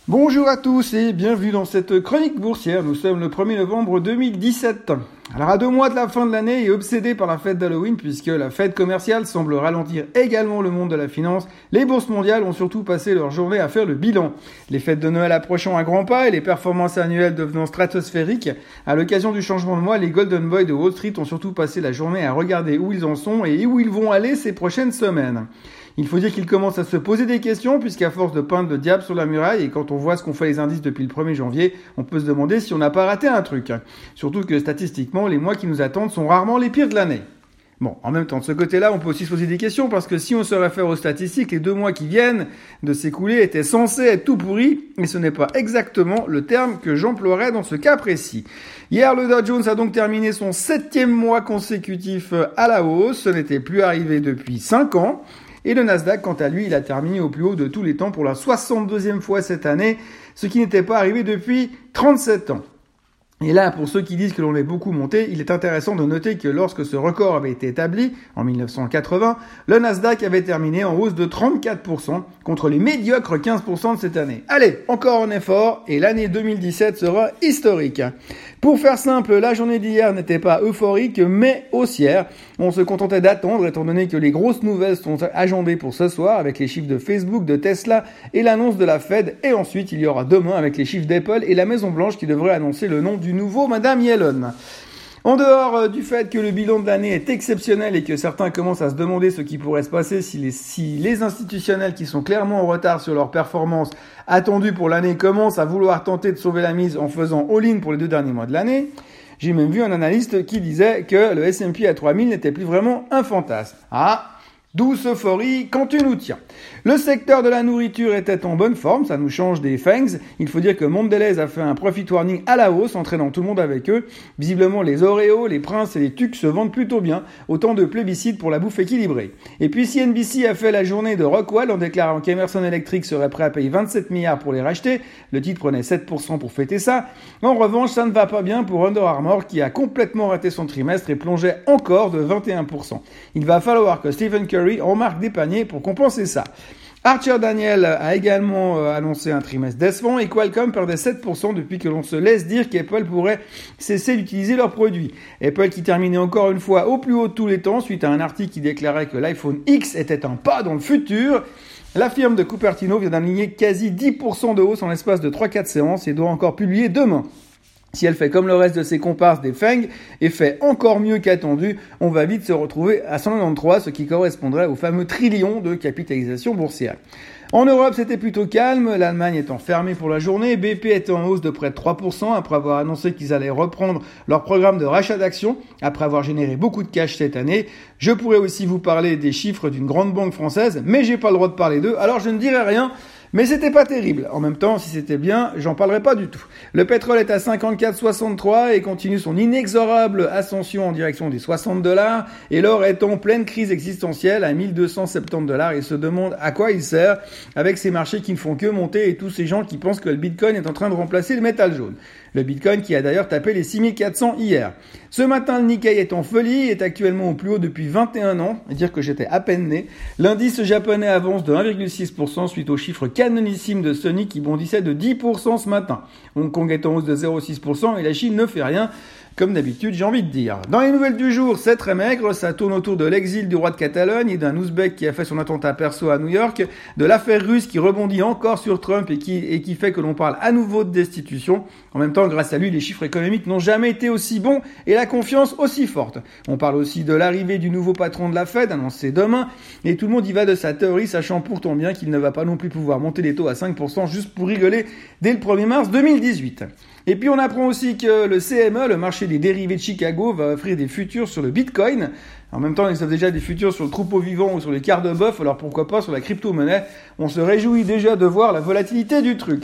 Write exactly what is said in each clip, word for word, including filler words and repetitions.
Bonjour à tous et bienvenue dans cette chronique boursière. Nous sommes le premier novembre deux mille dix-sept. Alors à deux mois de la fin de l'année et obsédé par la fête d'Halloween puisque la fête commerciale semble ralentir également le monde de la finance, les bourses mondiales ont surtout passé leur journée à faire le bilan. Les fêtes de Noël approchant à grands pas et les performances annuelles devenant stratosphériques, à l'occasion du changement de mois, les Golden Boys de Wall Street ont surtout passé la journée à regarder où ils en sont et où ils vont aller ces prochaines semaines. Il faut dire qu'ils commencent à se poser des questions puisqu'à force de peindre le diable sur la muraille et quand on voit ce qu'ont fait les indices depuis le premier janvier, on peut se demander si on n'a pas raté un truc. Surtout que statistiquement, les mois qui nous attendent sont rarement les pires de l'année. Bon, en même temps, de ce côté-là, on peut aussi se poser des questions parce que si on se réfère aux statistiques, les deux mois qui viennent de s'écouler étaient censés être tout pourris, mais ce n'est pas exactement le terme que j'emploierais dans ce cas précis. Hier, le Dow Jones a donc terminé son septième mois consécutif à la hausse. Ce n'était plus arrivé depuis cinq ans. Et le Nasdaq, quant à lui, il a terminé au plus haut de tous les temps pour la soixante-deuxième fois cette année, ce qui n'était pas arrivé depuis trente-sept ans. Et là, pour ceux qui disent que l'on est beaucoup monté, il est intéressant de noter que lorsque ce record avait été établi, en mille neuf cent quatre-vingts, le Nasdaq avait terminé en hausse de trente-quatre pour cent contre les médiocres quinze pour cent de cette année. Allez, encore un effort, et l'année deux mille dix-sept sera historique. Pour faire simple, la journée d'hier n'était pas euphorique, mais haussière. On se contentait d'attendre, étant donné que les grosses nouvelles sont agendées pour ce soir, avec les chiffres de Facebook, de Tesla et l'annonce de la Fed. Et ensuite, il y aura demain avec les chiffres d'Apple et la Maison Blanche qui devrait annoncer le nom du nouveau Madame Yellen. En dehors du fait que le bilan de l'année est exceptionnel et que certains commencent à se demander ce qui pourrait se passer si les, si les institutionnels qui sont clairement en retard sur leur performance attendue pour l'année commencent à vouloir tenter de sauver la mise en faisant all-in pour les deux derniers mois de l'année, j'ai même vu un analyste qui disait que le S and P à trois mille n'était plus vraiment un fantasme. Ah, douce euphorie quand tu nous tiens. Le secteur de la nourriture était en bonne forme, ça nous change des fangs. Il faut dire que Mondelez a fait un profit warning à la hausse, entraînant tout le monde avec eux. Visiblement, les Oreo, les Princes et les Tucs se vendent plutôt bien. Autant de plébiscites pour la bouffe équilibrée. Et puis C N B C a fait la journée de Rockwell en déclarant qu'Emerson Electric serait prêt à payer vingt-sept milliards pour les racheter. Le titre prenait sept pour cent pour fêter ça. En revanche, ça ne va pas bien pour Under Armour qui a complètement raté son trimestre et plongeait encore de vingt et un pour cent. Il va falloir que Stephen Curry en marque des paniers pour compenser ça. Archer Daniel a également euh, annoncé un trimestre décevant et Qualcomm perdait sept pour cent depuis que l'on se laisse dire qu'Apple pourrait cesser d'utiliser leurs produits. Apple qui terminait encore une fois au plus haut de tous les temps suite à un article qui déclarait que l'iPhone X était un pas dans le futur. La firme de Cupertino vient d'aligner quasi dix pour cent de hausse en l'espace de trois à quatre séances et doit encore publier demain. Si elle fait comme le reste de ses comparses des Feng et fait encore mieux qu'attendu, on va vite se retrouver à cent quatre-vingt-treize, ce qui correspondrait au fameux trillion de capitalisation boursière. En Europe, c'était plutôt calme, l'Allemagne étant fermée pour la journée, B P était en hausse de près de trois pour cent après avoir annoncé qu'ils allaient reprendre leur programme de rachat d'actions, après avoir généré beaucoup de cash cette année. Je pourrais aussi vous parler des chiffres d'une grande banque française, mais j'ai pas le droit de parler d'eux, alors je ne dirai rien. Mais c'était pas terrible. En même temps, si c'était bien, j'en parlerai pas du tout. Le pétrole est à cinquante-quatre virgule soixante-trois et continue son inexorable ascension en direction des soixante dollars. Et l'or est en pleine crise existentielle à mille deux cent soixante-dix dollars et se demande à quoi il sert avec ces marchés qui ne font que monter et tous ces gens qui pensent que le Bitcoin est en train de remplacer le métal jaune. Le Bitcoin qui a d'ailleurs tapé les six mille quatre cents hier. Ce matin, le Nikkei est en folie, est actuellement au plus haut depuis vingt et un ans, dire que j'étais à peine né. L'indice japonais avance de un virgule six pour cent suite aux chiffres canonissimes de Sony qui bondissait de dix pour cent ce matin. Hong Kong est en hausse de zéro virgule six pour cent et la Chine ne fait rien. Comme d'habitude, j'ai envie de dire. Dans les nouvelles du jour, c'est très maigre, ça tourne autour de l'exil du roi de Catalogne et d'un Ouzbek qui a fait son attentat perso à New York, de l'affaire russe qui rebondit encore sur Trump et qui, et qui fait que l'on parle à nouveau de destitution. En même temps, grâce à lui, les chiffres économiques n'ont jamais été aussi bons et la confiance aussi forte. On parle aussi de l'arrivée du nouveau patron de la Fed, annoncé demain, et tout le monde y va de sa théorie, sachant pourtant bien qu'il ne va pas non plus pouvoir monter les taux à cinq pour cent juste pour rigoler dès le premier mars deux mille dix-huit. Et puis on apprend aussi que le C M E, le marché des dérivés de Chicago, va offrir des futurs sur le Bitcoin. En même temps, ils offrent déjà des futurs sur le troupeau vivant ou sur les quarts de bœuf, alors pourquoi pas sur la crypto-monnaie. On se réjouit déjà de voir la volatilité du truc.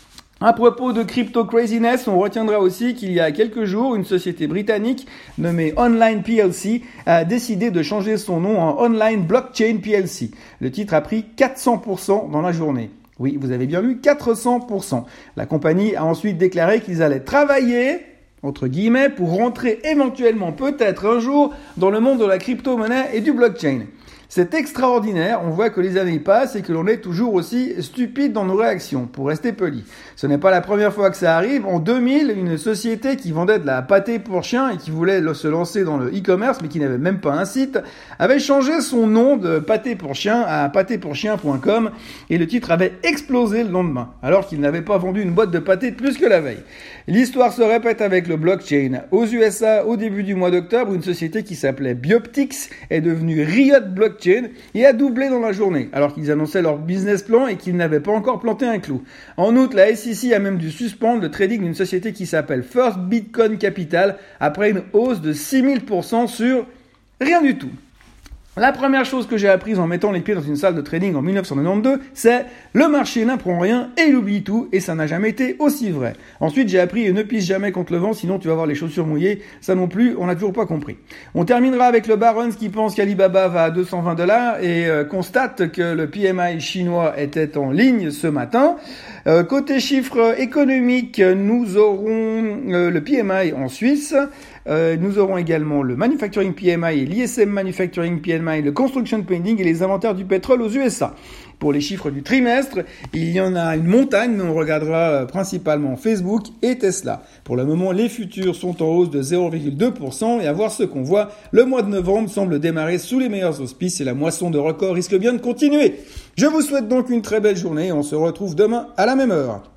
À propos de crypto craziness, on retiendra aussi qu'il y a quelques jours, une société britannique nommée Online P L C a décidé de changer son nom en Online Blockchain P L C. Le titre a pris quatre cents pour cent dans la journée. Oui, vous avez bien lu, quatre cents pour cent. La compagnie a ensuite déclaré qu'ils allaient travailler, entre guillemets, pour rentrer éventuellement, peut-être un jour, dans le monde de la crypto-monnaie et du blockchain. C'est extraordinaire, on voit que les années passent et que l'on est toujours aussi stupide dans nos réactions, pour rester poli. Ce n'est pas la première fois que ça arrive. En deux mille, une société qui vendait de la pâtée pour chien et qui voulait se lancer dans le e-commerce, mais qui n'avait même pas un site, avait changé son nom de pâté pour chien à pâté pour chien point com et le titre avait explosé le lendemain, alors qu'il n'avait pas vendu une boîte de pâté de plus que la veille. L'histoire se répète avec le blockchain. Aux U S A, au début du mois d'octobre, une société qui s'appelait Bioptix est devenue Riot Blockchain et a doublé dans la journée, alors qu'ils annonçaient leur business plan et qu'ils n'avaient pas encore planté un clou. En août, la S E C a même dû suspendre le trading d'une société qui s'appelle First Bitcoin Capital après une hausse de six mille pour cent sur rien du tout. La première chose que j'ai apprise en mettant les pieds dans une salle de trading en dix-neuf cent quatre-vingt-douze, c'est le marché n'apprend rien et il oublie tout, et ça n'a jamais été aussi vrai. Ensuite, j'ai appris ne pisse jamais contre le vent, sinon tu vas avoir les chaussures mouillées. Ça non plus, on n'a toujours pas compris. On terminera avec le Barons qui pense qu'Alibaba va à deux cent vingt dollars et euh, constate que le P M I chinois était en ligne ce matin. Euh, côté chiffres économiques, nous aurons euh, le P M I en Suisse. Euh, nous aurons également le Manufacturing P M I et l'I S M Manufacturing P M I, le Construction Pending et les inventaires du pétrole aux U S A. Pour les chiffres du trimestre, il y en a une montagne, mais on regardera principalement Facebook et Tesla. Pour le moment, les futurs sont en hausse de zéro virgule deux pour cent et à voir ce qu'on voit, le mois de novembre semble démarrer sous les meilleurs auspices et la moisson de records risque bien de continuer. Je vous souhaite donc une très belle journée et on se retrouve demain à la même heure.